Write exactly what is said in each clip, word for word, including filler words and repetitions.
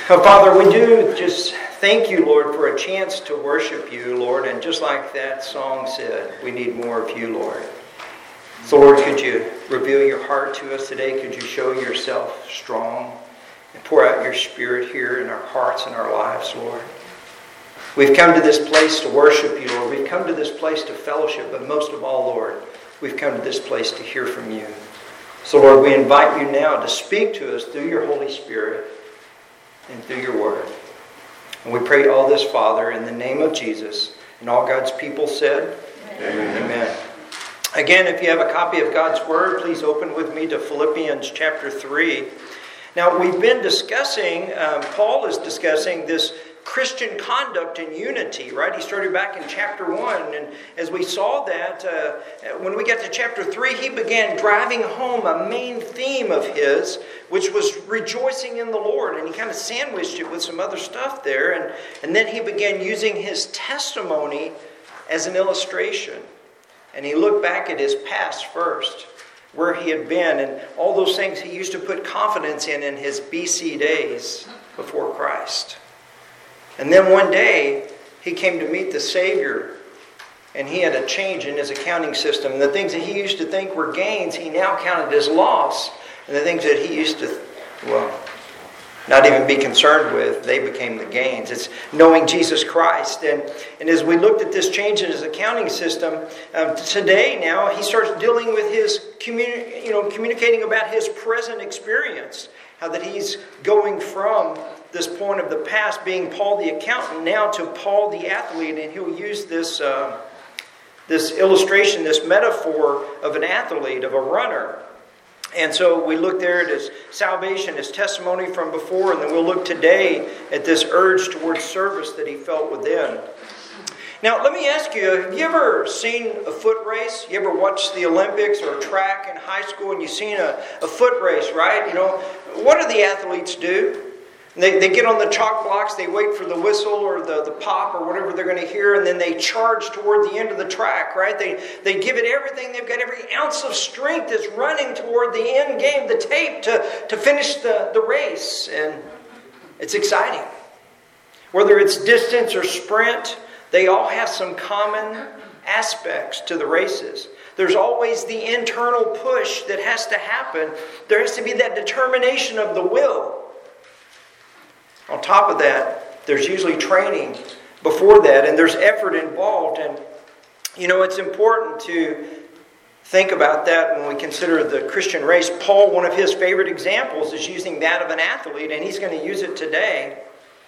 Oh, Father, we do just thank you, Lord, for a chance to worship you, Lord. And just like that song said, we need more of you, Lord. So, Lord, could you reveal your heart to us today? Could you show yourself strong and pour out your Spirit here in our hearts and our lives, Lord? We've come to this place to worship you, Lord. We've come to this place to fellowship, but most of all, Lord, we've come to this place to hear from you. So, Lord, we invite you now to speak to us through your Holy Spirit and through your word. And we pray all this, Father, in the name of Jesus. And all God's people said, Amen. Amen. Again, if you have a copy of God's word, please open with me to Philippians chapter three. Now, we've been discussing, um, Paul is discussing this Christian conduct and unity, right? He started back in chapter one, and as we saw that, uh, when we got to chapter three, he began driving home a main theme of his, which was rejoicing in the Lord, and he kind of sandwiched it with some other stuff there, and, and then he began using his testimony as an illustration, and he looked back at his past first, where he had been, and all those things he used to put confidence in in his B C days before Christ. And then one day, he came to meet the Savior, and he had a change in his accounting system. And the things that he used to think were gains, he now counted as loss. And the things that he used to, well, not even be concerned with, they became the gains. It's knowing Jesus Christ. And, and as we looked at this change in his accounting system, um, today now, he starts dealing with his, communi- you know, communicating about his present experience. How that he's going from this point of the past, being Paul the accountant, now to Paul the athlete, and he'll use this uh, this illustration, this metaphor of an athlete, of a runner. And so we look there at his salvation, his testimony from before, and then we'll look today at this urge towards service that he felt within. Now, let me ask you, have you ever seen a foot race? You ever watched the Olympics or track in high school and you've seen a, a foot race, right? You know, what do the athletes do? They, they get on the chalk blocks, they wait for the whistle or the, the pop or whatever they're going to hear, and then they charge toward the end of the track, right? They, they give it everything. They've got every ounce of strength that's running toward the end game, the tape, to, to finish the, the race. And it's exciting. Whether it's distance or sprint, they all have some common aspects to the races. There's always the internal push that has to happen. There has to be that determination of the will. On top of that, there's usually training before that, and there's effort involved. And, you know, it's important to think about that when we consider the Christian race. Paul, one of his favorite examples, is using that of an athlete, and he's going to use it today.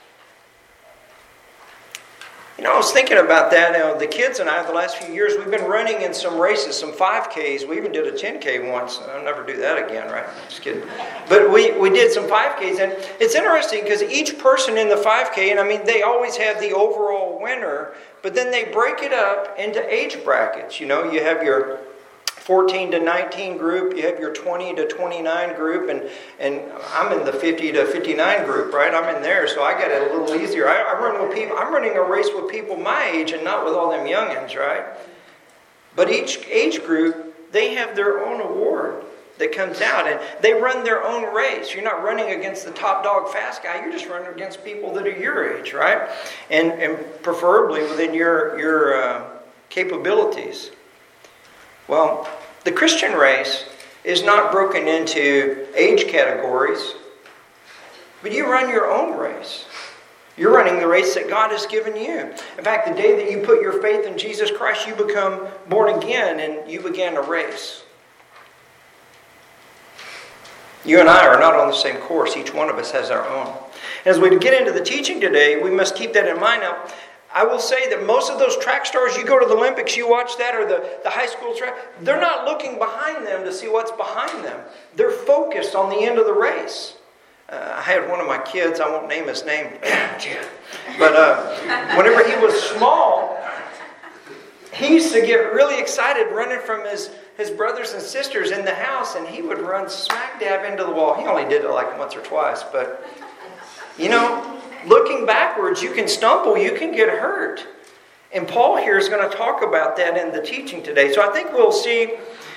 You know, I was thinking about that. Now, the kids and I, the last few years, we've been running in some races, some five Ks. We even did a ten K once. I'll never do that again, right? Just kidding. But we, we did some five Ks. And it's interesting because each person in the five K, and I mean, they always have the overall winner, but then they break it up into age brackets. You know, you have your fourteen to nineteen group, you have your twenty to twenty-nine group, and, and I'm in the fifty to fifty-nine group, right? I'm in there, so I got it a little easier. I, I run with people, I'm running a race with people my age and not with all them youngins, right? But each age group, they have their own award that comes out, and they run their own race. You're not running against the top dog fast guy, you're just running against people that are your age, right? And, and preferably within your, your uh, capabilities. Well, the Christian race is not broken into age categories, but you run your own race. You're running the race that God has given you. In fact, the day that you put your faith in Jesus Christ, you become born again and you began a race. You and I are not on the same course. Each one of us has our own. As we get into the teaching today, we must keep that in mind. Now, I will say that most of those track stars, you go to the Olympics, you watch that, or the, the high school track, they're not looking behind them to see what's behind them. They're focused on the end of the race. Uh, I had one of my kids, I won't name his name, but uh, whenever he was small, he used to get really excited running from his, his brothers and sisters in the house, and he would run smack dab into the wall. He only did it like once or twice, but, you know, looking backwards, you can stumble, you can get hurt. And Paul here is going to talk about that in the teaching today. So I think we'll see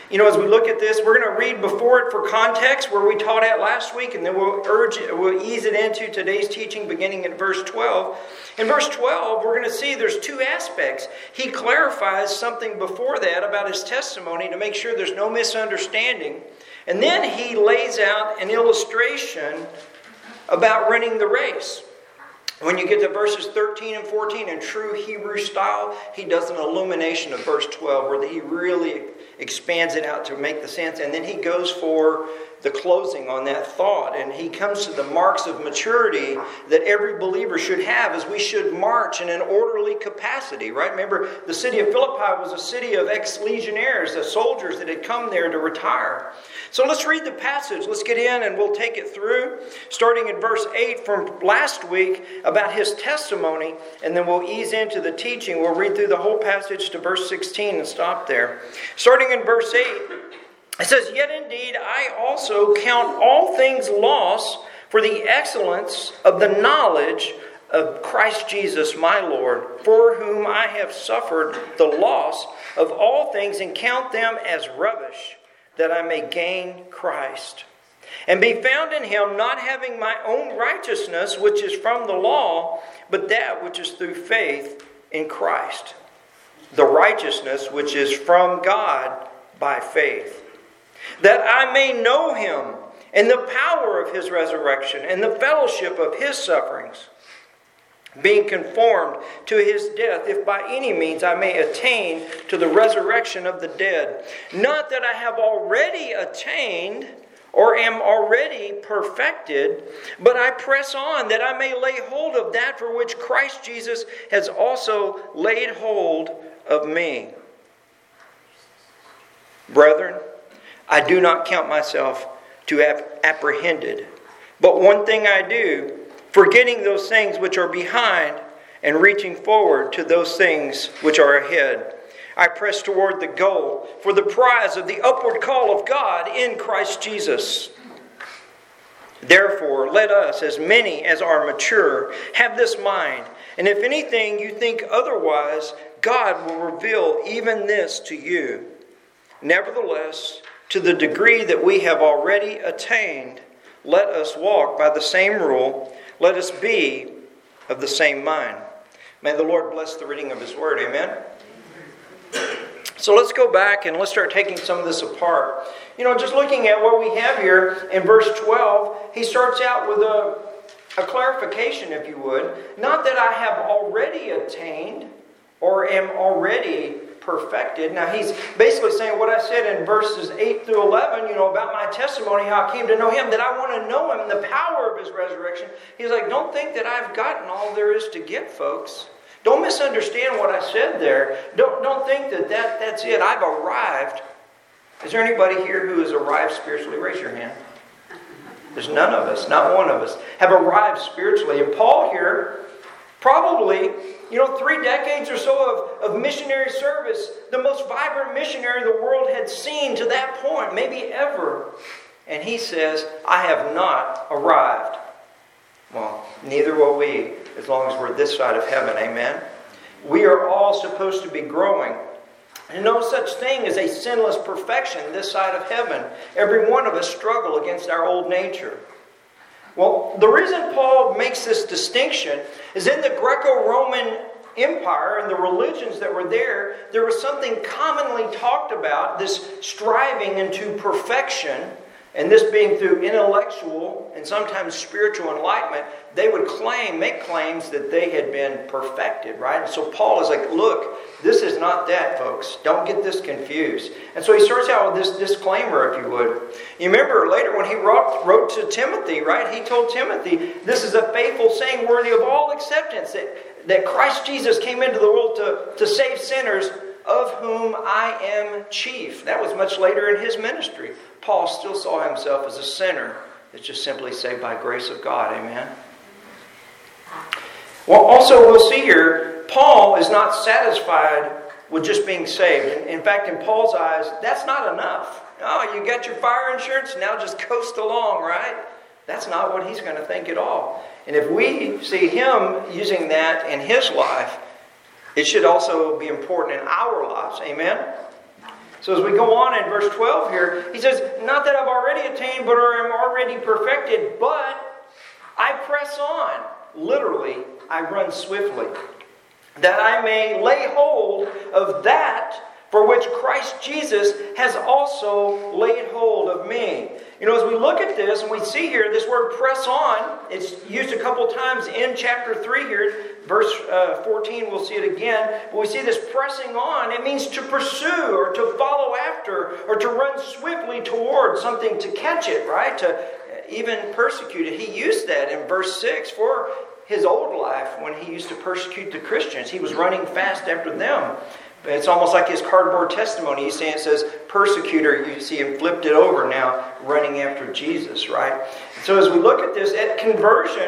You know, as we look at this, we're going to read before it for context, where we taught at last week, and then we'll urge it, we'll ease it into today's teaching beginning in verse twelve. In verse twelve, we're going to see there's two aspects. He clarifies something before that about his testimony to make sure there's no misunderstanding. And then he lays out an illustration about running the race. When you get to verses thirteen and fourteen in true Hebrew style, he does an illumination of verse twelve where he really expands it out to make the sense. And then he goes for the closing on that thought. And he comes to the marks of maturity that every believer should have, as we should march in an orderly capacity, right? Remember, the city of Philippi was a city of ex-legionnaires, the soldiers that had come there to retire. So let's read the passage. Let's get in and we'll take it through, starting in verse eight from last week about his testimony, and then we'll ease into the teaching. We'll read through the whole passage to verse sixteen and stop there. Starting in verse eight, it says, "Yet indeed I also count all things loss for the excellence of the knowledge of Christ Jesus my Lord, for whom I have suffered the loss of all things, and count them as rubbish, that I may gain Christ, and be found in him, not having my own righteousness, which is from the law, but that which is through faith in Christ, the righteousness which is from God by faith, that I may know him and the power of his resurrection and the fellowship of his sufferings, being conformed to his death, if by any means I may attain to the resurrection of the dead. Not that I have already attained or am already perfected, but I press on that I may lay hold of that for which Christ Jesus has also laid hold of me. Brethren, I do not count myself to have apprehended, but one thing I do, forgetting those things which are behind and reaching forward to those things which are ahead, I press toward the goal for the prize of the upward call of God in Christ Jesus. Therefore, let us, as many as are mature, have this mind. And if anything you think otherwise, God will reveal even this to you. Nevertheless, to the degree that we have already attained, let us walk by the same rule. Let us be of the same mind." May the Lord bless the reading of his word. Amen. So let's go back and let's start taking some of this apart. You know, just looking at what we have here in verse twelve, he starts out with a, a clarification, if you would. Not that I have already attained or am already perfected. Now he's basically saying what I said in verses eight through eleven, you know, about my testimony, how I came to know him, that I want to know him, the power of his resurrection. He's like, don't think that I've gotten all there is to get, folks. Don't misunderstand what I said there. Don't, don't think that, that that's it. I've arrived. Is there anybody here who has arrived spiritually? Raise your hand. There's none of us, not one of us, have arrived spiritually. And Paul here, probably, you know, three decades or so of, of missionary service, the most vibrant missionary the world had seen to that point, maybe ever. And he says, I have not arrived. Well, neither will we, as long as we're this side of heaven. Amen. We are all supposed to be growing. And no such thing as a sinless perfection this side of heaven. Every one of us struggle against our old nature. Well, the reason Paul makes this distinction is in the Greco-Roman Empire and the religions that were there, there was something commonly talked about, this striving into perfection, and this being through intellectual and sometimes spiritual enlightenment. They would claim, make claims that they had been perfected, right? And so Paul is like, look, this is not that, folks. Don't get this confused. And so he starts out with this disclaimer, if you would. You remember later when he wrote, wrote to Timothy, right? He told Timothy, this is a faithful saying worthy of all acceptance, that, that Christ Jesus came into the world to, to save sinners, of whom I am chief. That was much later in his ministry. Paul still saw himself as a sinner that's just simply saved by grace of God. Amen. Well, also we'll see here, Paul is not satisfied with just being saved. In fact, in Paul's eyes, that's not enough. Oh, you got your fire insurance, now just coast along, right? That's not what he's going to think at all. And if we see him using that in his life, it should also be important in our lives. Amen? So as we go on in verse twelve here, he says, not that I've already attained, but or am already perfected, but I press on. Literally, I run swiftly, that I may lay hold of that for which Christ Jesus has also laid hold of me. You know, as we look at this and we see here this word press on, it's used a couple times in chapter three here. Verse uh, fourteen, we'll see it again. But we see this pressing on. It means to pursue or to follow after or to run swiftly toward something, to catch it, right? To even persecute it. He used that in verse six for his old life when he used to persecute the Christians. He was running fast after them. It's almost like his cardboard testimony. He's saying, it says persecutor. You see him flipped it over now, running after Jesus, right? So as we look at this, at conversion,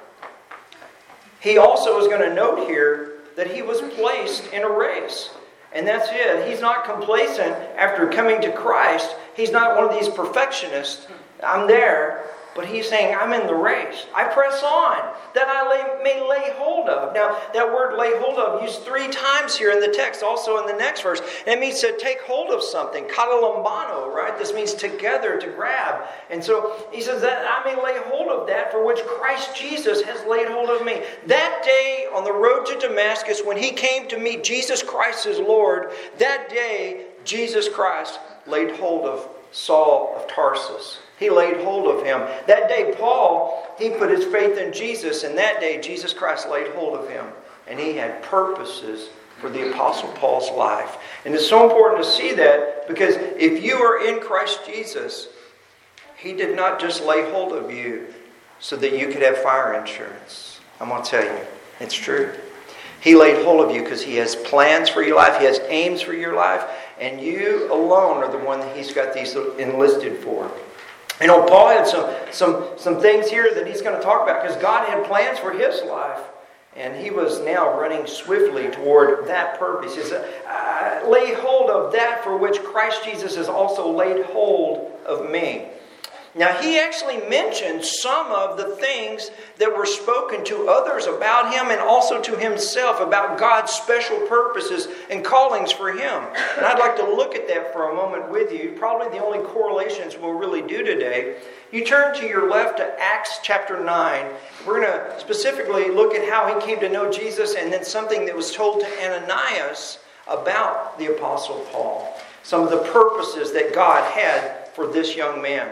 he also is going to note here that he was placed in a race. And that's it. He's not complacent after coming to Christ. He's not one of these perfectionists. I'm there. But he's saying, I'm in the race. I press on, that I lay, may lay hold of. Now, that word lay hold of used three times here in the text, also in the next verse. And it means to take hold of something. Katalambano, right? This means together, to grab. And so he says that I may lay hold of that for which Christ Jesus has laid hold of me. That day on the road to Damascus, when he came to meet Jesus Christ as Lord, that day Jesus Christ laid hold of Saul of Tarsus. He laid hold of him. That day, Paul, he put his faith in Jesus, and that day, Jesus Christ laid hold of him. And he had purposes for the Apostle Paul's life. And it's so important to see that, because if you are in Christ Jesus, he did not just lay hold of you so that you could have fire insurance. I'm going to tell you, it's true. He laid hold of you because he has plans for your life. He has aims for your life. And you alone are the one that he's got these enlisted for. You know, Paul had some, some, some things here that he's going to talk about because God had plans for his life. And he was now running swiftly toward that purpose. He says, uh, lay hold of that for which Christ Jesus has also laid hold of me. Now, he actually mentioned some of the things that were spoken to others about him and also to himself about God's special purposes and callings for him. And I'd like to look at that for a moment with you. Probably the only correlations we'll really do today. You turn to your left to Acts chapter nine. We're going to specifically look at how he came to know Jesus and then something that was told to Ananias about the Apostle Paul. Some of the purposes that God had for this young man.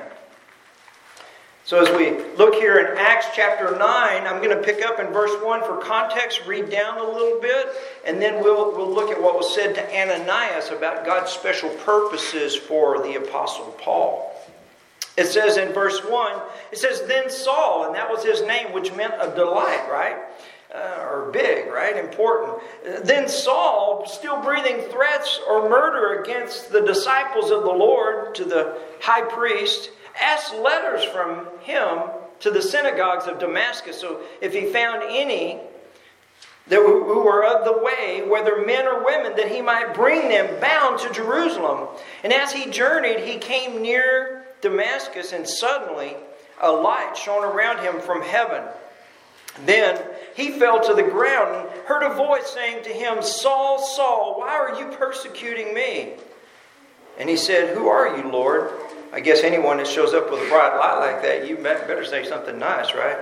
So as we look here in Acts chapter nine, I'm going to pick up in verse one for context, read down a little bit, and then we'll, we'll look at what was said to Ananias about God's special purposes for the Apostle Paul. It says in verse one, it says, then Saul, and that was his name, which meant a delight, right? Uh, or big, right? Important. Then Saul, still breathing threats or murder against the disciples of the Lord to the high priest, asked letters from him to the synagogues of Damascus. So if he found any that who were of the way, whether men or women, that he might bring them bound to Jerusalem. And as he journeyed, he came near Damascus, and suddenly a light shone around him from heaven. Then he fell to the ground and heard a voice saying to him, Saul, Saul, why are you persecuting me? And he said, who are you, Lord? I guess anyone that shows up with a bright light like that, you better say something nice, right?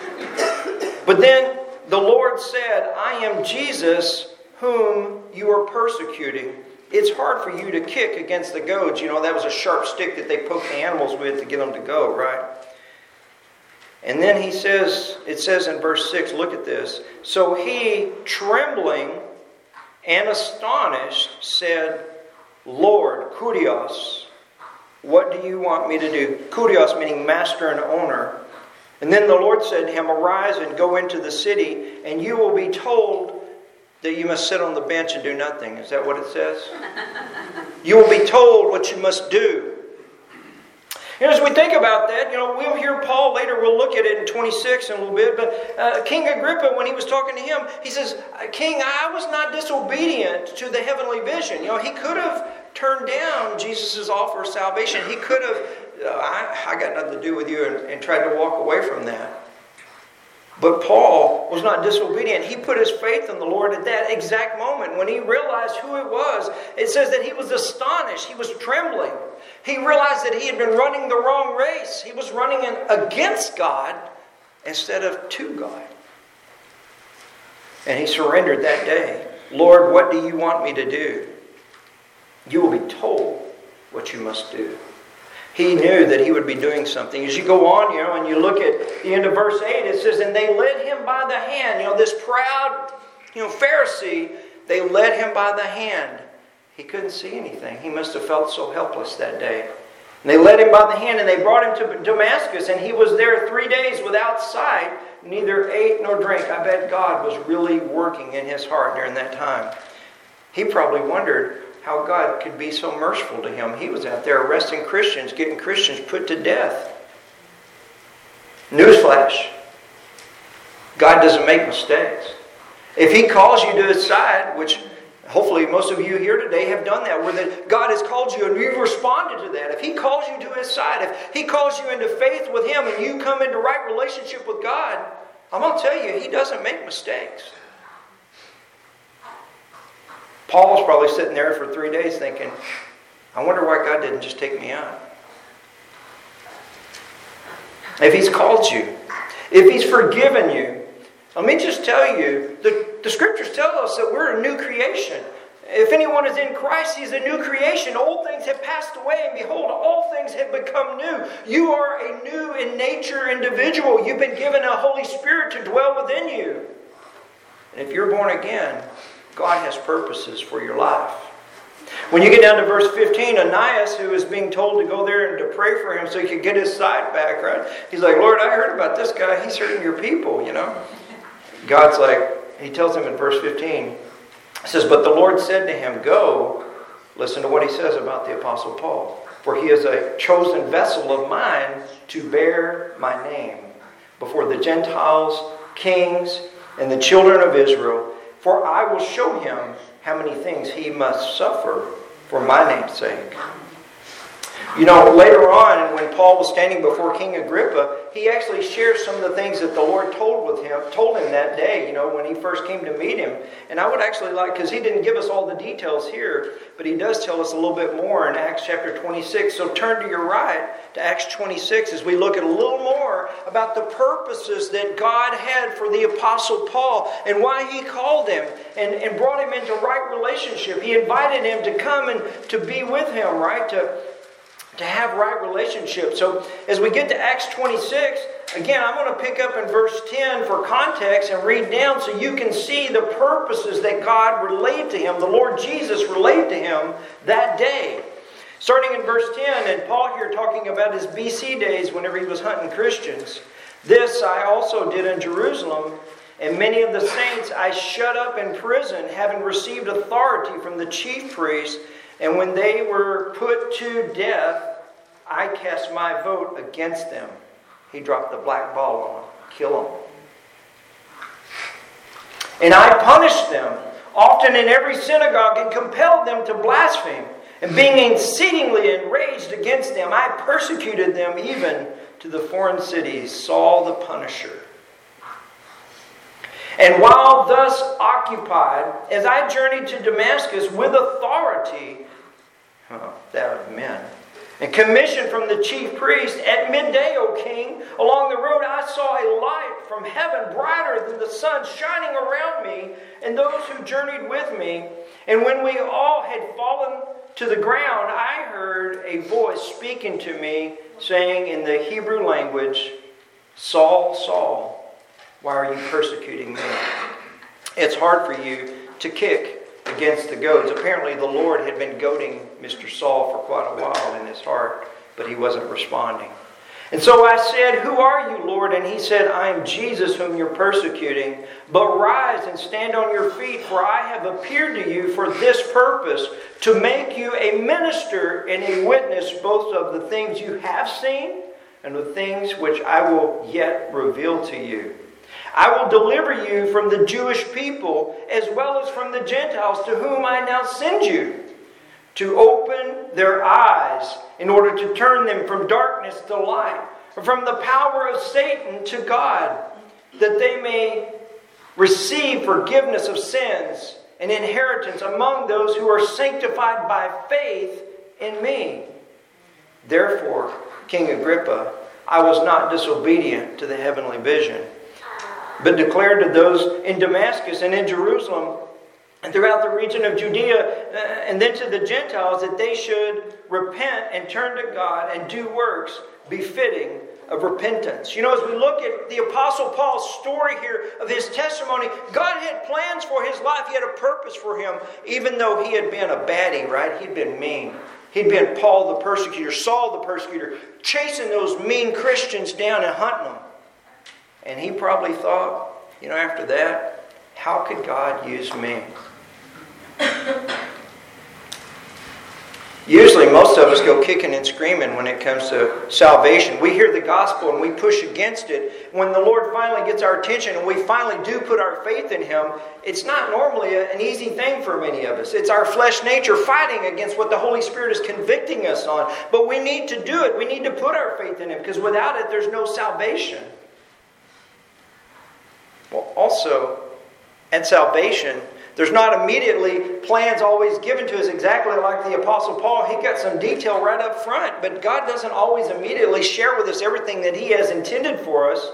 But then the Lord said, I am Jesus whom you are persecuting. It's hard for you to kick against the goads. You know, that was a sharp stick that they poked the animals with to get them to go, right? And then he says, it says in verse six, look at this. So he, trembling and astonished, said, Lord, Kurios, what do you want me to do? Kurios meaning master and owner. And then the Lord said to him, arise and go into the city, and you will be told that you must sit on the bench and do nothing. Is that what it says? You will be told what you must do. You know, as we think about that, you know, we'll hear Paul later, we'll look at it in twenty-six in a little bit, but uh, King Agrippa, when he was talking to him, he says, King, I was not disobedient to the heavenly vision. You know, he could have turned down Jesus' offer of salvation. He could have, uh, I, I got nothing to do with you, and, and tried to walk away from that. But Paul was not disobedient. He put his faith in the Lord at that exact moment. When he realized who it was, it says that he was astonished. He was trembling. He realized that he had been running the wrong race. He was running in against God instead of to God. And he surrendered that day. Lord, what do you want me to do? You will be told what you must do. He knew that he would be doing something. As you go on, you know, and you look at the end of verse eight, it says, and they led him by the hand. You know, this proud, you know, Pharisee, they led him by the hand. He couldn't see anything. He must have felt so helpless that day. And they led him by the hand and they brought him to Damascus, and he was there three days without sight, neither ate nor drank. I bet God was really working in his heart during that time. He probably wondered how God could be so merciful to him. He was out there arresting Christians, getting Christians put to death. Newsflash. God doesn't make mistakes. If He calls you to His side, which hopefully most of you here today have done that, where that God has called you and you've responded to that. If He calls you to His side, if He calls you into faith with Him and you come into right relationship with God, I'm going to tell you, He doesn't make mistakes. Paul was probably sitting there for three days thinking, I wonder why God didn't just take me out. If He's called you, if He's forgiven you, let me just tell you, the, the Scriptures tell us that we're a new creation. If anyone is in Christ, he's a new creation. Old things have passed away, and behold, all things have become new. You are a new in nature individual. You've been given a Holy Spirit to dwell within you. And if you're born again, God has purposes for your life. When you get down to verse fifteen, Ananias, who is being told to go there and to pray for him so he could get his sight back, right? He's like, Lord, I heard about this guy. He's hurting your people, you know. God's like, he tells him in verse fifteen, he says, but the Lord said to him, go. Listen to what he says about the Apostle Paul. For he is a chosen vessel of mine to bear my name before the Gentiles, kings, and the children of Israel. For I will show him how many things he must suffer for my name's sake. You know, later on, when Paul was standing before King Agrippa, he actually shares some of the things that the Lord told with him, told him that day, you know, when he first came to meet him. And I would actually like, because he didn't give us all the details here, but he does tell us a little bit more in Acts chapter twenty-six. So turn to your right to Acts twenty-six as we look at a little more about the purposes that God had for the Apostle Paul and why he called him and, and brought him into right relationship. He invited him to come and to be with him, right? To To have right relationship. So as we get to Acts twenty-six, again, I'm going to pick up in verse ten for context and read down so you can see the purposes that God relayed to him, the Lord Jesus relayed to him that day. Starting in verse ten, and Paul here talking about his B C days whenever he was hunting Christians. This I also did in Jerusalem, and many of the saints I shut up in prison, having received authority from the chief priests. And when they were put to death, I cast my vote against them. He dropped the black ball on them. Kill them. And I punished them, often in every synagogue, and compelled them to blaspheme. And being exceedingly enraged against them, I persecuted them even to the foreign cities, Saul the Punisher. And while thus occupied, as I journeyed to Damascus with authority, oh, that of men, and commissioned from the chief priest, at midday, O king, along the road I saw a light from heaven brighter than the sun shining around me and those who journeyed with me. And when we all had fallen to the ground, I heard a voice speaking to me, saying in the Hebrew language, Saul, Saul, why are you persecuting me? It's hard for you to kick against the goads. Apparently the Lord had been goading Mister Saul for quite a while in his heart, but he wasn't responding. And so I said, who are you, Lord? And he said, I am Jesus whom you're persecuting. But rise and stand on your feet, for I have appeared to you for this purpose, to make you a minister and a witness both of the things you have seen and the things which I will yet reveal to you. I will deliver you from the Jewish people as well as from the Gentiles to whom I now send you, to open their eyes in order to turn them from darkness to light, from the power of Satan to God, that they may receive forgiveness of sins and inheritance among those who are sanctified by faith in me. Therefore, King Agrippa, I was not disobedient to the heavenly vision, but declared to those in Damascus and in Jerusalem and throughout the region of Judea and then to the Gentiles that they should repent and turn to God and do works befitting of repentance. You know, as we look at the Apostle Paul's story here of his testimony, God had plans for his life. He had a purpose for him, even though he had been a baddie, right? He'd been mean. He'd been Paul the persecutor, Saul the persecutor, chasing those mean Christians down and hunting them. And he probably thought, you know, after that, how could God use me? Usually most of us go kicking and screaming when it comes to salvation. We hear the gospel and we push against it. When the Lord finally gets our attention and we finally do put our faith in Him, it's not normally an easy thing for many of us. It's our flesh nature fighting against what the Holy Spirit is convicting us on. But we need to do it. We need to put our faith in Him, because without it, there's no salvation. Well, also, at salvation, there's not immediately plans always given to us exactly like the Apostle Paul. He got some detail right up front, but God doesn't always immediately share with us everything that He has intended for us.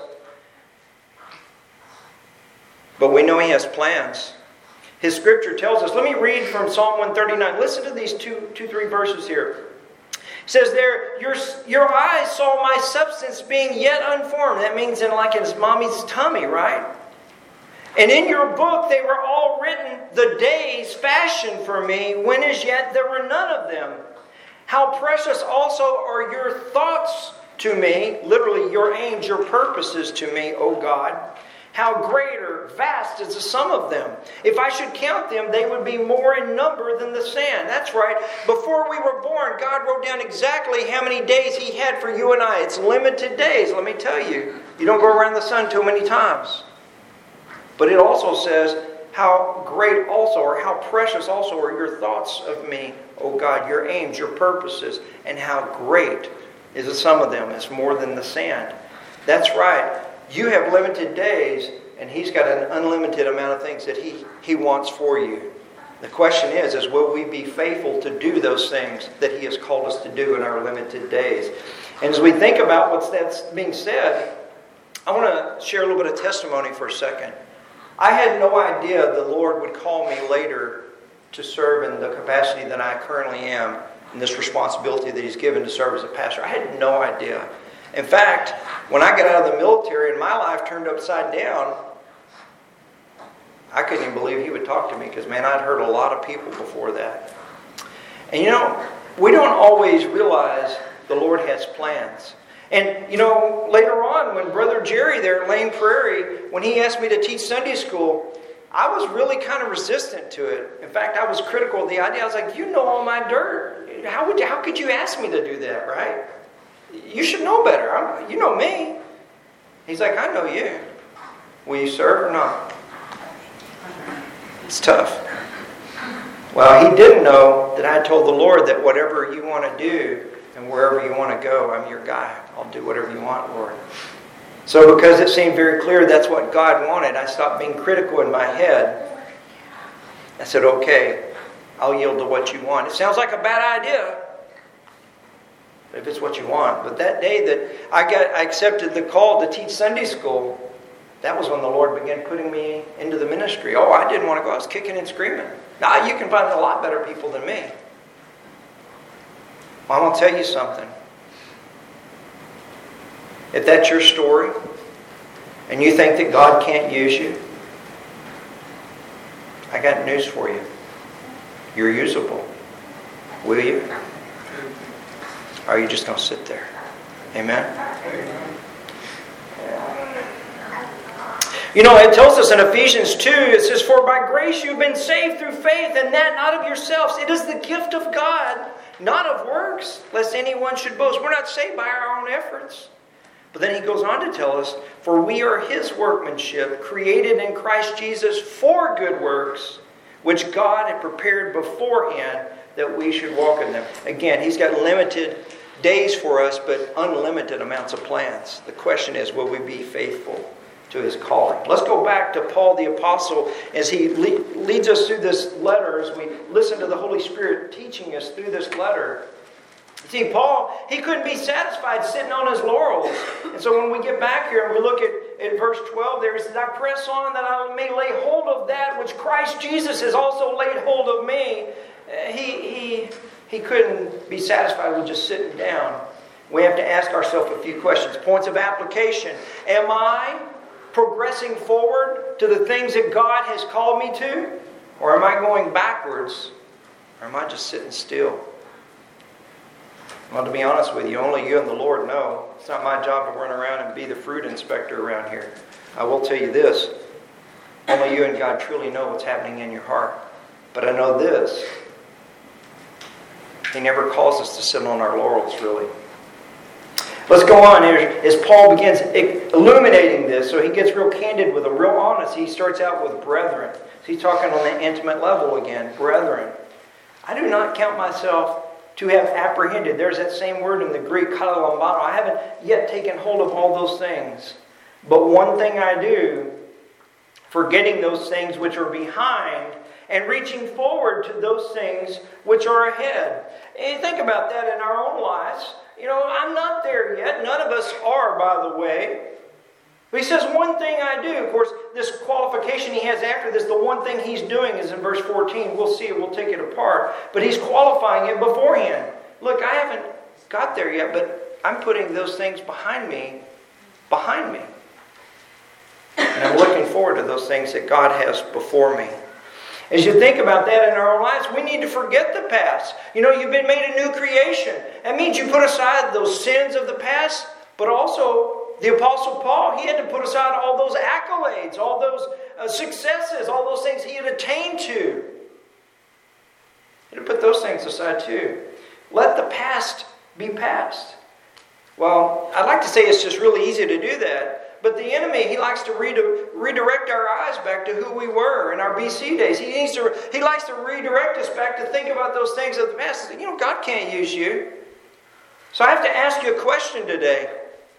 But we know He has plans. His Scripture tells us. Let me read from Psalm one thirty-nine. Listen to these two, two, three verses here. It says there, your, your eyes saw my substance being yet unformed. That means in like in his mommy's tummy, right? And in your book they were all written, the days fashioned for me, when as yet there were none of them. How precious also are your thoughts to me, literally your aims, your purposes to me, O God. How great or vast is the sum of them. If I should count them, they would be more in number than the sand. That's right. Before we were born, God wrote down exactly how many days He had for you and I. It's limited days, let me tell you. You don't go around the sun too many times. But it also says, how great also, or how precious also are your thoughts of me, O God, your aims, your purposes, and how great is the sum of them. It's more than the sand. That's right. You have limited days, and He's got an unlimited amount of things that He, he wants for you. The question is, is will we be faithful to do those things that He has called us to do in our limited days? And as we think about what's that's being said, I want to share a little bit of testimony for a second. I had no idea the Lord would call me later to serve in the capacity that I currently am, in this responsibility that He's given to serve as a pastor. I had no idea. In fact, when I got out of the military and my life turned upside down, I couldn't even believe He would talk to me, because, man, I'd heard a lot of people before that. And, you know, we don't always realize the Lord has plans. And, you know, later on, when Brother Jerry there at Lane Prairie, when he asked me to teach Sunday school, I was really kind of resistant to it. In fact, I was critical of the idea. I was like, you know all my dirt. How would you, how could you ask me to do that, right? You should know better. I'm, you know me. He's like, I know you. Will you serve or not? It's tough. Well, he didn't know that I told the Lord that whatever you want to do and wherever you want to go, I'm your guy. I'll do whatever you want, Lord. So because it seemed very clear that's what God wanted, I stopped being critical in my head. I said, okay, I'll yield to what you want. It sounds like a bad idea, but if it's what you want. But that day that I got, I accepted the call to teach Sunday school, that was when the Lord began putting me into the ministry. Oh, I didn't want to go. I was kicking and screaming. Now, you can find a lot better people than me. Well, I'm going to tell you something. If that's your story, and you think that God can't use you, I got news for you. You're usable. Will you? Or are you just going to sit there? Amen? You know, it tells us in Ephesians two, it says, for by grace you've been saved through faith, and that not of yourselves. It is the gift of God, not of works, lest anyone should boast. We're not saved by our own efforts. But then he goes on to tell us, for we are His workmanship, created in Christ Jesus for good works, which God had prepared beforehand that we should walk in them. Again, He's got limited days for us, but unlimited amounts of plans. The question is, will we be faithful to his calling. Let's go back to Paul the Apostle as he le- leads us through this letter, as we listen to the Holy Spirit teaching us through this letter. See, Paul, he couldn't be satisfied sitting on his laurels. And so when we get back here and we look at, at verse twelve there, he says, I press on that I may lay hold of that which Christ Jesus has also laid hold of me. Uh, he, he, he couldn't be satisfied with just sitting down. We have to ask ourselves a few questions. Points of application. Am I progressing forward to the things that God has called me to? Or am I going backwards? Or am I just sitting still? Well, to be honest with you, only you and the Lord know. It's not my job to run around and be the fruit inspector around here. I will tell you this. Only you and God truly know what's happening in your heart. But I know this. He never calls us to sit on our laurels, really. Let's go on here. As Paul begins illuminating this, so he gets real candid with them, real honest. He starts out with brethren. So he's talking on the intimate level again. Brethren. I do not count myself to have apprehended. There's that same word in the Greek, katalambano. I haven't yet taken hold of all those things. But one thing I do, forgetting those things which are behind and reaching forward to those things which are ahead. And think about that in our own lives. You know, I'm not there yet. None of us are, by the way. But he says, one thing I do. Of course, this qualification he has after this, the one thing he's doing is in verse fourteen. We'll see it. We'll take it apart. But he's qualifying it beforehand. Look, I haven't got there yet, but I'm putting those things behind me, behind me. And I'm looking forward to those things that God has before me. As you think about that in our own lives, we need to forget the past. You know, you've been made a new creation. That means you put aside those sins of the past, but also the Apostle Paul, he had to put aside all those accolades, all those uh, successes, all those things he had attained to. He had to put those things aside too. Let the past be past. Well, I'd like to say it's just really easy to do that. But the enemy, he likes to re- redirect our eyes back to who we were in our B C days. He needs to. He likes to redirect us back to think about those things of the past. You know, God can't use you. So I have to ask you a question today.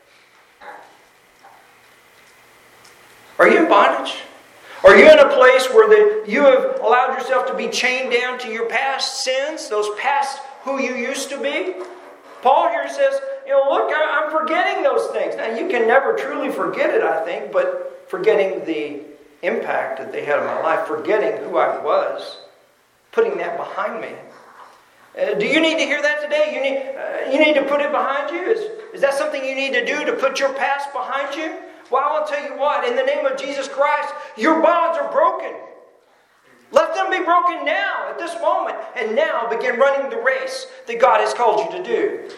Are you in bondage? Are you in a place where the, you have allowed yourself to be chained down to your past sins, those past who you used to be? Paul here says, you know, look, I'm forgetting those things. Now, you can never truly forget it, I think, but forgetting the impact that they had on my life, forgetting who I was, putting that behind me. Uh, do you need to hear that today? You need, uh, you need to put it behind you? Is, is that something you need to do, to put your past behind you? Well, I'll tell you what, in the name of Jesus Christ, your bonds are broken. Let them be broken now, at this moment, and now begin running the race that God has called you to do.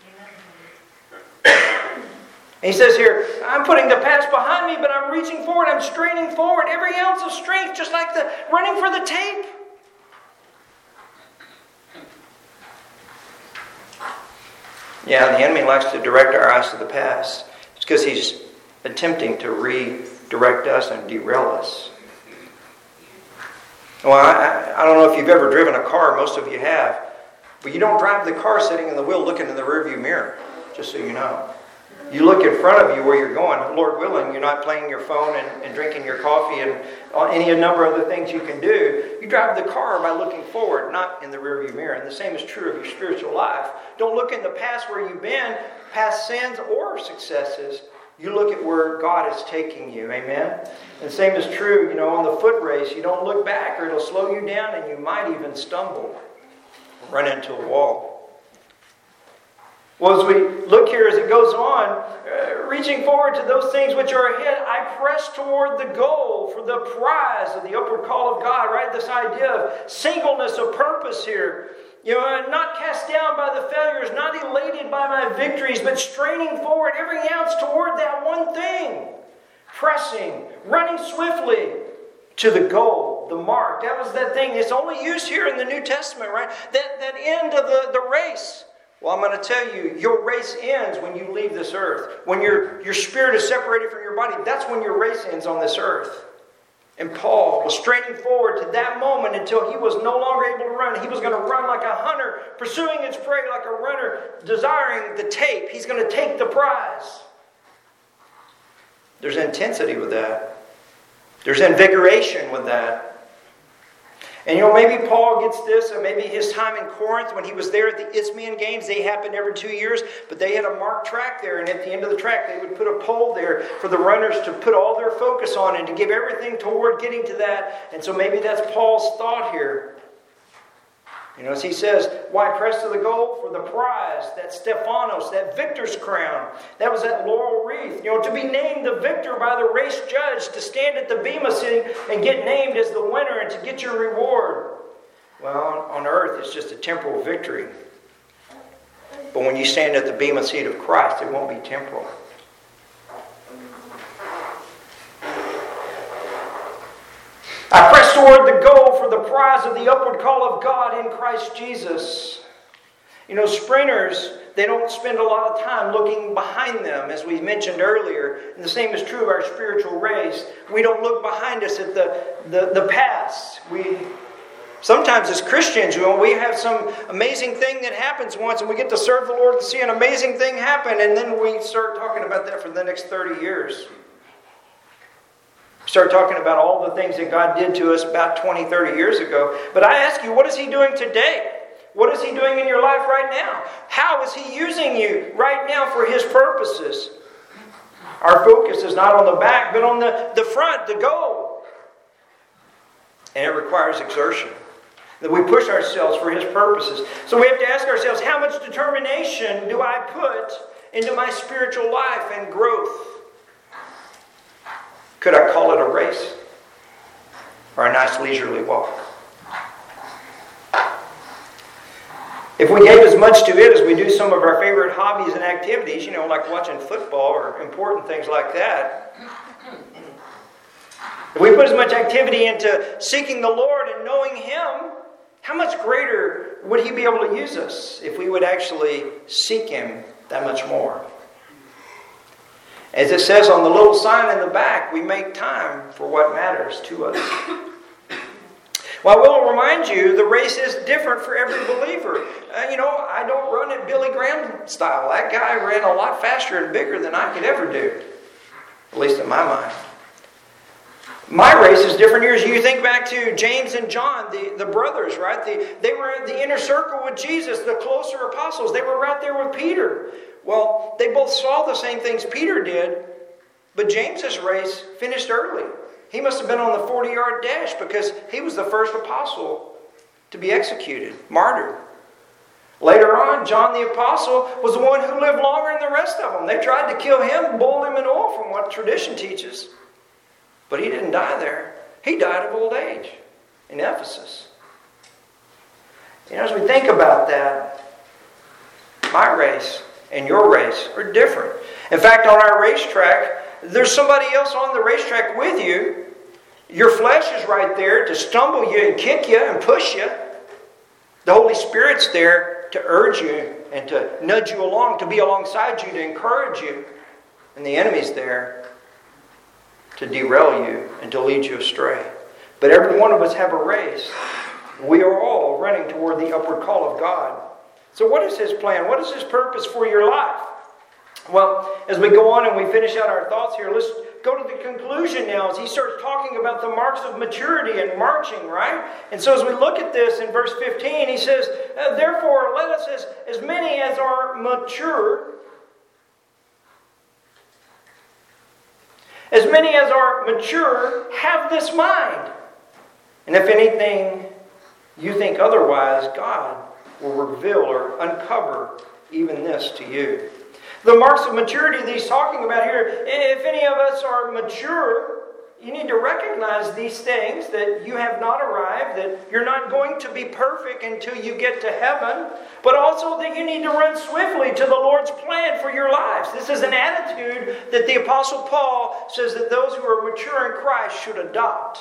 And he says here, I'm putting the past behind me, but I'm reaching forward, I'm straining forward, every ounce of strength, just like the running for the tape. Yeah, the enemy likes to direct our eyes to the past. It's because he's attempting to redirect us and derail us. Well, I, I don't know if you've ever driven a car. Most of you have. But you don't drive the car sitting in the wheel looking in the rearview mirror, just so you know. You look in front of you where you're going. Lord willing, you're not playing your phone and, and drinking your coffee and any number of other things you can do. You drive the car by looking forward, not in the rearview mirror. And the same is true of your spiritual life. Don't look in the past where you've been, past sins or successes. You look at where God is taking you. Amen? And the same is true, you know, on the foot race. You don't look back or it'll slow you down and you might even stumble, run into a wall. Well, as we look here as it goes on, uh, reaching forward to those things which are ahead, I press toward the goal for the prize of the upward call of God, right? This idea of singleness of purpose here. You know, not cast down by the failures, not elated by my victories, but straining forward every ounce toward that one thing. Pressing, running swiftly to the goal, the mark. That was that thing. It's only used here in the New Testament, right? That, that end of the, the race. Well, I'm going to tell you, your race ends when you leave this earth. When your, your spirit is separated from your body, that's when your race ends on this earth. And Paul was straining forward to that moment until he was no longer able to run. He was going to run like a hunter, pursuing its prey like a runner, desiring the tape. He's going to take the prize. There's intensity with that. There's invigoration with that. And you know, maybe Paul gets this, and maybe his time in Corinth when he was there at the Isthmian Games, they happened every two years, but they had a marked track there, and at the end of the track they would put a pole there for the runners to put all their focus on and to give everything toward getting to that. And so maybe that's Paul's thought here. You know, as he says, why press to the goal? For the prize, that Stephanos, that victor's crown. That was that laurel wreath. You know, to be named the victor by the race judge, to stand at the Bema seat and get named as the winner and to get your reward. Well, on earth, it's just a temporal victory. But when you stand at the Bema seat of Christ, it won't be temporal. I press toward the goal for the prize of the upward call of God in Christ Jesus. You know, sprinters, they don't spend a lot of time looking behind them, as we mentioned earlier. And the same is true of our spiritual race. We don't look behind us at the, the, the past. We sometimes as Christians, you know, we have some amazing thing that happens once, and we get to serve the Lord and see an amazing thing happen, and then we start talking about that for the next thirty years. Start talking about all the things that God did to us about twenty, thirty years ago. But I ask you, what is He doing today? What is He doing in your life right now? How is He using you right now for His purposes? Our focus is not on the back, but on the, the front, the goal. And it requires exertion. That we push ourselves for His purposes. So we have to ask ourselves, how much determination do I put into my spiritual life and growth? Could I call it a race? Or a nice leisurely walk? If we gave as much to it as we do some of our favorite hobbies and activities, you know, like watching football or important things like that. If we put as much activity into seeking the Lord and knowing Him, how much greater would He be able to use us if we would actually seek Him that much more? As it says on the little sign in the back, we make time for what matters to us. Well, I will remind you, the race is different for every believer. Uh, you know, I don't run it Billy Graham style. That guy ran a lot faster and bigger than I could ever do. At least in my mind. My race is different years. You think back to James and John, the, the brothers, right? The, they were in the inner circle with Jesus, the closer apostles. They were right there with Peter. Well, they both saw the same things Peter did, but James's race finished early. He must have been on the forty-yard dash because he was the first apostle to be executed, martyred. Later on, John the Apostle was the one who lived longer than the rest of them. They tried to kill him, boiled him in oil from what tradition teaches. But he didn't die there. He died of old age in Ephesus. You know, as we think about that, my race and your race are different. In fact, on our racetrack, there's somebody else on the racetrack with you. Your flesh is right there to stumble you and kick you and push you. The Holy Spirit's there to urge you and to nudge you along, to be alongside you, to encourage you. And the enemy's there to derail you and to lead you astray. But every one of us have a race. We are all running toward the upward call of God. So what is His plan? What is His purpose for your life? Well, as we go on and we finish out our thoughts here, let's go to the conclusion now as he starts talking about the marks of maturity and marching, right? And so as we look at this in verse fifteen, he says, therefore, let us, as, as many as are mature, as many as are mature, have this mind. And if anything you think otherwise, God will reveal or uncover even this to you. The marks of maturity that he's talking about here, if any of us are mature, you need to recognize these things, that you have not arrived, that you're not going to be perfect until you get to heaven, but also that you need to run swiftly to the Lord's plan for your lives. This is an attitude that the Apostle Paul says that those who are mature in Christ should adopt.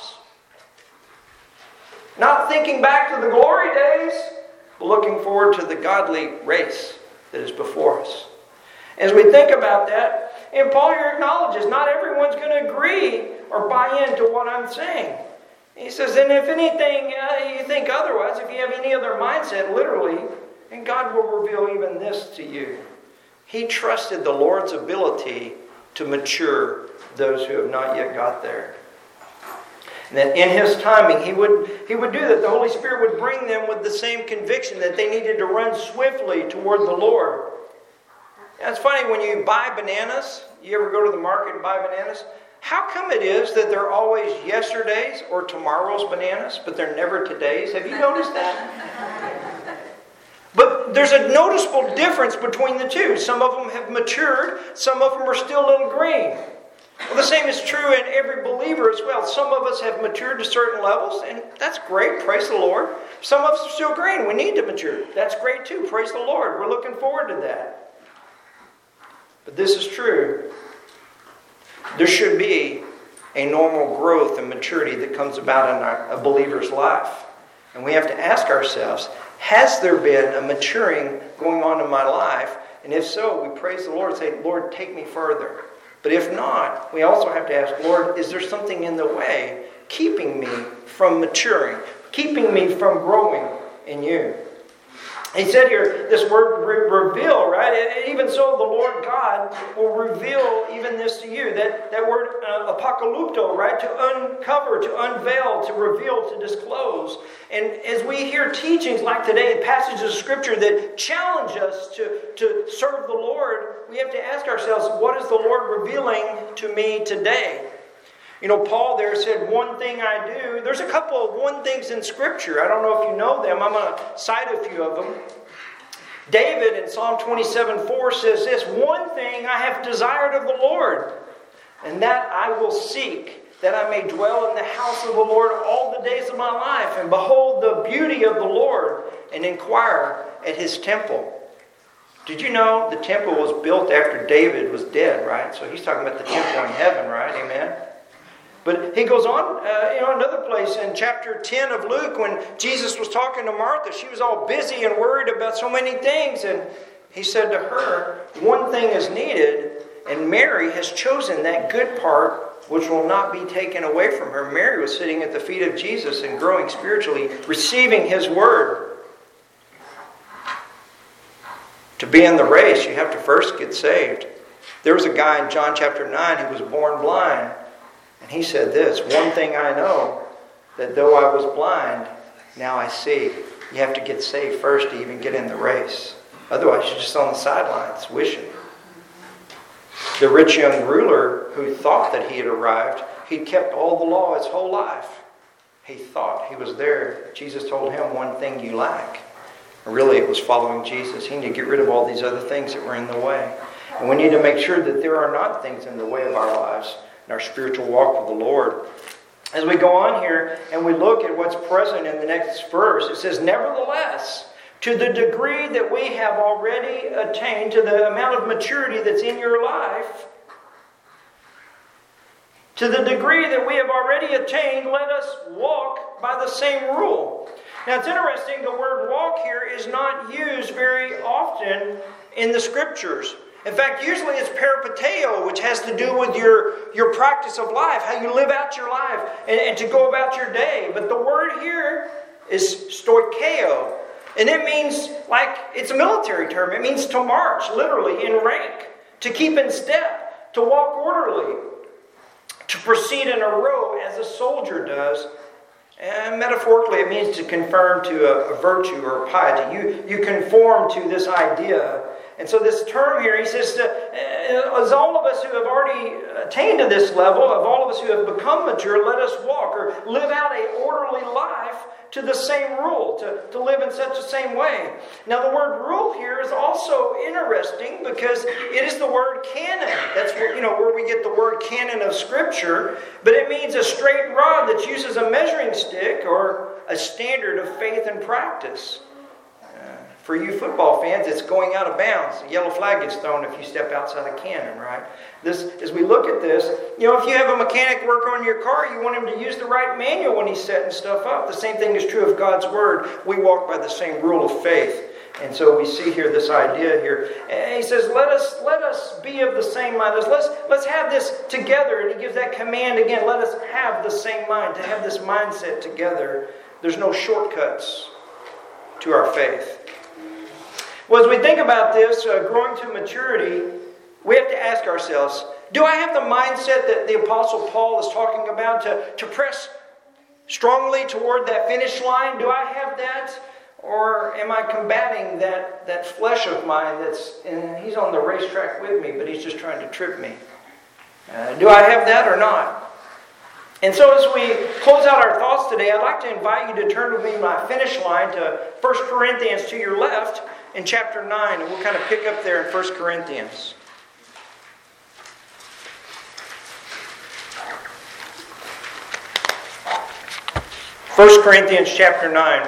Not thinking back to the glory days, but looking forward to the godly race that is before us. As we think about that, and Paul here acknowledges not everyone's going to agree or buy into what I'm saying. He says, and if anything uh, you think otherwise, if you have any other mindset, literally, and God will reveal even this to you. He trusted the Lord's ability to mature those who have not yet got there. And that in His timing, He would, He would do that. The Holy Spirit would bring them with the same conviction that they needed to run swiftly toward the Lord. And it's funny, when you buy bananas, you ever go to the market and buy bananas? How come it is that they're always yesterday's or tomorrow's bananas, but they're never today's? Have you noticed that? But there's a noticeable difference between the two. Some of them have matured. Some of them are still a little green. Well, the same is true in every believer as well. Some of us have matured to certain levels, and that's great. Praise the Lord. Some of us are still green. We need to mature. That's great too. Praise the Lord. We're looking forward to that. But this is true. There should be a normal growth and maturity that comes about in our, a believer's life. And we have to ask ourselves, has there been a maturing going on in my life? And if so, we praise the Lord and say, Lord, take me further. But if not, we also have to ask, Lord, is there something in the way keeping me from maturing, keeping me from growing in you? He said here, this word re- reveal, right? And even so, the Lord God will reveal even this to you. That, that word uh, apocalypto, right? To uncover, to unveil, to reveal, to disclose. And as we hear teachings like today, passages of Scripture that challenge us to, to serve the Lord, we have to ask ourselves, what is the Lord revealing to me today? You know, Paul there said, one thing I do. There's a couple of one things in Scripture. I don't know if you know them. I'm going to cite a few of them. David in Psalm twenty-seven four says this, one thing I have desired of the Lord, and that I will seek, that I may dwell in the house of the Lord all the days of my life, and behold the beauty of the Lord, and inquire at His temple. Did you know the temple was built after David was dead, right? So he's talking about the temple in heaven, right? Amen? But he goes on, uh, you know, another place in chapter ten of Luke, when Jesus was talking to Martha, she was all busy and worried about so many things. And he said to her, one thing is needed, and Mary has chosen that good part which will not be taken away from her. Mary was sitting at the feet of Jesus and growing spiritually, receiving His word. To be in the race, you have to first get saved. There was a guy in John chapter nine who was born blind. And he said this, one thing I know, that though I was blind, now I see. You have to get saved first to even get in the race. Otherwise, you're just on the sidelines wishing. The rich young ruler who thought that he had arrived, he'd kept all the law his whole life. He thought he was there. Jesus told him, one thing you lack. And really, it was following Jesus. He needed to get rid of all these other things that were in the way. And we need to make sure that there are not things in the way of our lives, our spiritual walk with the Lord. As we go on here and we look at what's present in the next verse, it says, nevertheless, to the degree that we have already attained, to the amount of maturity that's in your life, to the degree that we have already attained, let us walk by the same rule. Now it's interesting, the word walk here is not used very often in the Scriptures. In fact, usually it's peripateo, which has to do with your, your practice of life, how you live out your life, and, and to go about your day. But the word here is stoikeo, and it means, like, it's a military term. It means to march, literally, in rank, to keep in step, to walk orderly, to proceed in a row as a soldier does. And metaphorically, it means to conform to a, a virtue or a piety. You, you conform to this idea. And so this term here, he says, to, as all of us who have already attained to this level, of all of us who have become mature, let us walk or live out an orderly life to the same rule, to, to live in such the same way. Now the word rule here is also interesting because it is the word canon. That's where, you know, where we get the word canon of Scripture. But it means a straight rod that uses a measuring stick or a standard of faith and practice. For you football fans, it's going out of bounds. A yellow flag gets thrown if you step outside a cannon, right? This, as we look at this, you know, if you have a mechanic work on your car, you want him to use the right manual when he's setting stuff up. The same thing is true of God's Word. We walk by the same rule of faith. And so we see here this idea here. And he says, let us let us be of the same mind. Let's, let's have this together. And he gives that command again. Let us have the same mind, to have this mindset together. There's no shortcuts to our faith. Well, as we think about this, uh, growing to maturity, we have to ask ourselves, Do I have the mindset that the Apostle Paul is talking about to, to press strongly toward that finish line? Do I have that? Or am I combating that, that flesh of mine that's, and he's on the racetrack with me, but he's just trying to trip me? Uh, do I have that or not? And so as we close out our thoughts today, I'd like to invite you to turn with me my finish line to First Corinthians to your left in chapter nine. And we'll kind of pick up there in First Corinthians. First Corinthians chapter nine.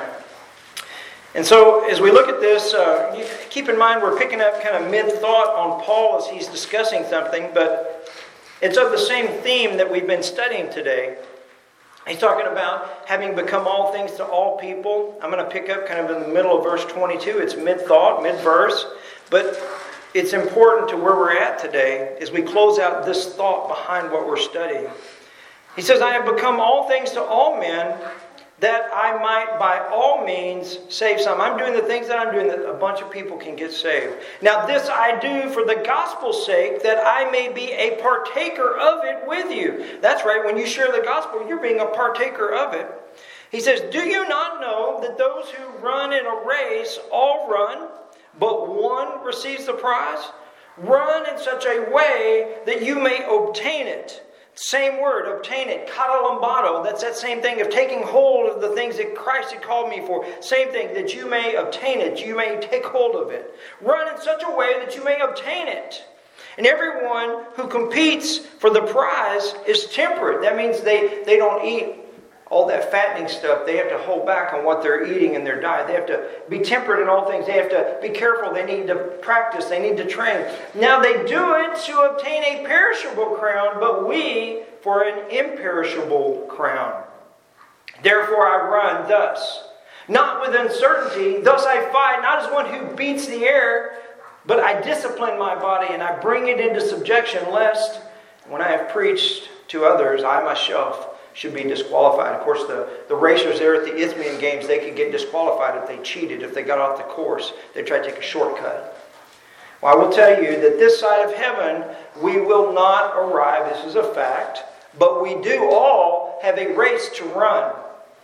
And so as we look at this, uh, keep in mind we're picking up kind of mid-thought on Paul as he's discussing something, but it's of the same theme that we've been studying today. He's talking about having become all things to all people. I'm going to pick up kind of in the middle of verse twenty-two. It's mid-thought, mid-verse, but it's important to where we're at today as we close out this thought behind what we're studying. He says, I have become all things to all men, that I might by all means save some. I'm doing the things that I'm doing that a bunch of people can get saved. Now this I do for the gospel's sake, that I may be a partaker of it with you. That's right, when you share the gospel, you're being a partaker of it. He says, do you not know that those who run in a race all run, but one receives the prize? Run in such a way that you may obtain it. Same word, obtain it, catalambato. That's that same thing of taking hold of the things that Christ had called me for. Same thing, that you may obtain it, you may take hold of it. Run in such a way that you may obtain it. And everyone who competes for the prize is temperate. That means they, they don't eat all that fattening stuff. They have to hold back on what they're eating in their diet. They have to be temperate in all things. They have to be careful. They need to practice. They need to train. Now they do it to obtain a perishable crown, but we for an imperishable crown. Therefore I run thus, not with uncertainty. Thus I fight, not as one who beats the air, but I discipline my body and I bring it into subjection, lest when I have preached to others, I myself should be disqualified. Of course, the, the racers there at the Isthmian Games, they could get disqualified if they cheated, if they got off the course. They tried to take a shortcut. Well, I will tell you that this side of heaven, we will not arrive. This is a fact. But we do all have a race to run.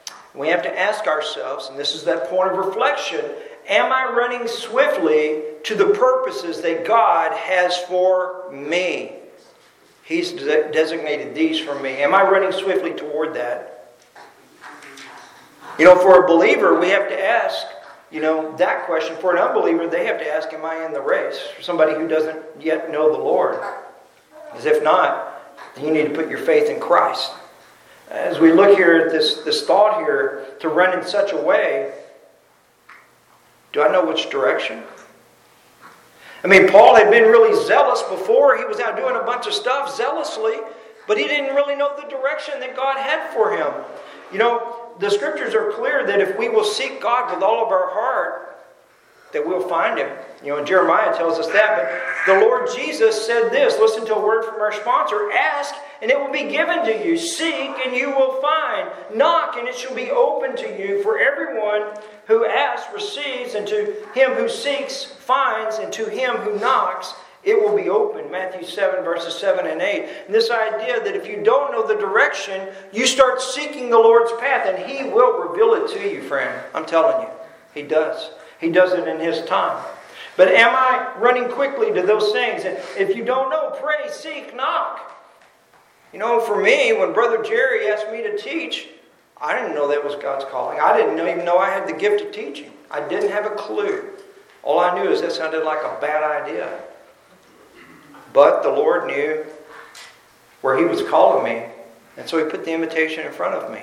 We have to ask ourselves, and this is that point of reflection, am I running swiftly to the purposes that God has for me? He's de- designated these for me. Am I running swiftly toward that? You know, for a believer, we have to ask, you know, that question. For an unbeliever, they have to ask, am I in the race? For somebody who doesn't yet know the Lord. Because if not, then you need to put your faith in Christ. As we look here at this, this thought here, to run in such a way, do I know which direction? I mean, Paul had been really zealous before. He was out doing a bunch of stuff zealously, but he didn't really know the direction that God had for him. You know, the scriptures are clear that if we will seek God with all of our heart, that we'll find Him. You know, Jeremiah tells us that. But the Lord Jesus said this. Listen to a word from our sponsor. Ask, and it will be given to you. Seek, and you will find. Knock, and it shall be open to you. For everyone who asks receives, and to him who seeks finds, and to him who knocks it will be open. Matthew seven, verses seven and eight. And this idea that if you don't know the direction, you start seeking the Lord's path, and He will reveal it to you, friend. I'm telling you. He does. He does it in His time. But am I running quickly to those things? And if you don't know, pray, seek, knock. You know, for me, when Brother Jerry asked me to teach, I didn't know that was God's calling. I didn't even know I had the gift of teaching. I didn't have a clue. All I knew is that sounded like a bad idea. But the Lord knew where He was calling me. And so He put the invitation in front of me.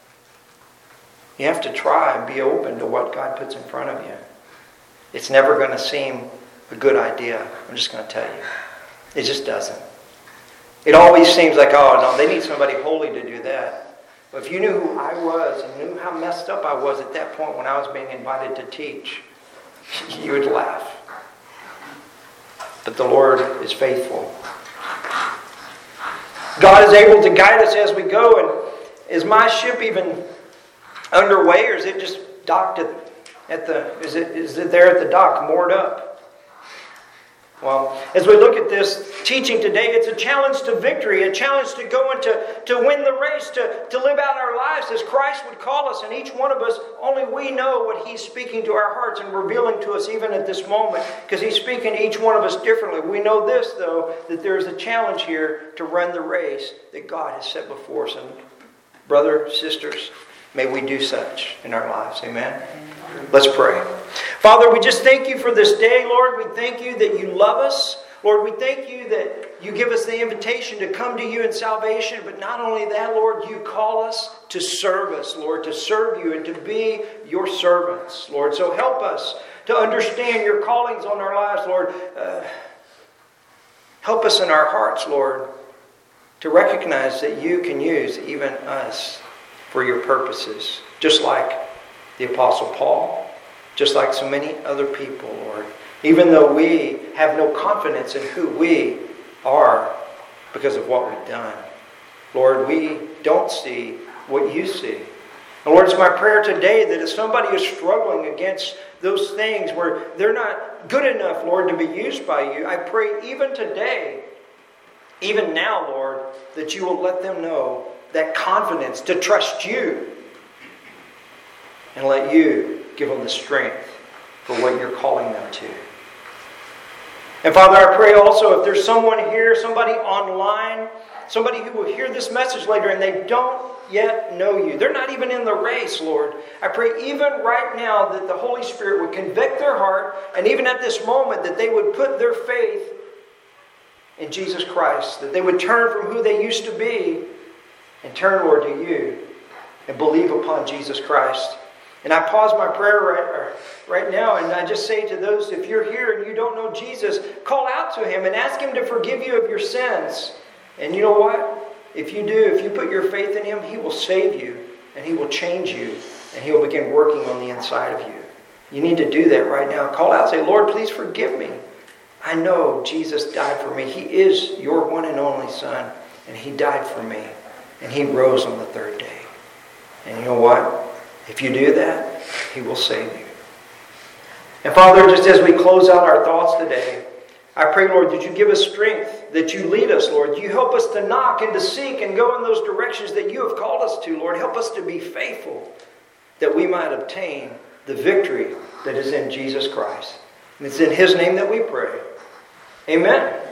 You have to try and be open to what God puts in front of you. It's never going to seem a good idea. I'm just going to tell you. It just doesn't. It always seems like, oh, no, they need somebody holy to do that. But if you knew who I was and knew how messed up I was at that point when I was being invited to teach, you would laugh. But the Lord is faithful. God is able to guide us as we go. And is my ship even underway, or is it just docked at, at the, is it, is it there at the dock, moored up? Well, as we look at this teaching today, it's a challenge to victory, a challenge to go and to, to win the race, to, to live out our lives as Christ would call us. And each one of us, only we know what He's speaking to our hearts and revealing to us even at this moment, because He's speaking to each one of us differently. We know this, though, that there is a challenge here to run the race that God has set before us. And brothers, sisters, may we do such in our lives. Amen? Let's pray. Father, we just thank You for this day, Lord. We thank You that You love us. Lord, we thank You that You give us the invitation to come to You in salvation. But not only that, Lord, You call us to serve us, Lord, to serve You and to be Your servants, Lord. So help us to understand Your callings on our lives, Lord. Uh, help us in our hearts, Lord, to recognize that You can use even us for Your purposes, just like the Apostle Paul, just like so many other people, Lord. Even though we have no confidence in who we are because of what we've done. Lord, we don't see what You see. And Lord, it's my prayer today that if somebody is struggling against those things where they're not good enough, Lord, to be used by You, I pray even today, even now, Lord, that You will let them know that confidence to trust You and let You give them the strength for what You're calling them to. And Father, I pray also if there's someone here, somebody online, somebody who will hear this message later and they don't yet know You. They're not even in the race, Lord. I pray even right now that the Holy Spirit would convict their heart, and even at this moment that they would put their faith in Jesus Christ, that they would turn from who they used to be and turn, Lord, to You and believe upon Jesus Christ. And I pause my prayer right, right now, and I just say to those, if you're here and you don't know Jesus, call out to Him and ask Him to forgive you of your sins. And you know what? If you do, if you put your faith in Him, He will save you, and He will change you, and He will begin working on the inside of you. You need to do that right now. Call out and say, Lord, please forgive me. I know Jesus died for me. He is Your one and only Son, and He died for me, and He rose on the third day. And you know what? If you do that, He will save you. And Father, just as we close out our thoughts today, I pray, Lord, that You give us strength, that You lead us, Lord. You help us to knock and to seek and go in those directions that You have called us to, Lord. Help us to be faithful, that we might obtain the victory that is in Jesus Christ. And it's in His name that we pray. Amen.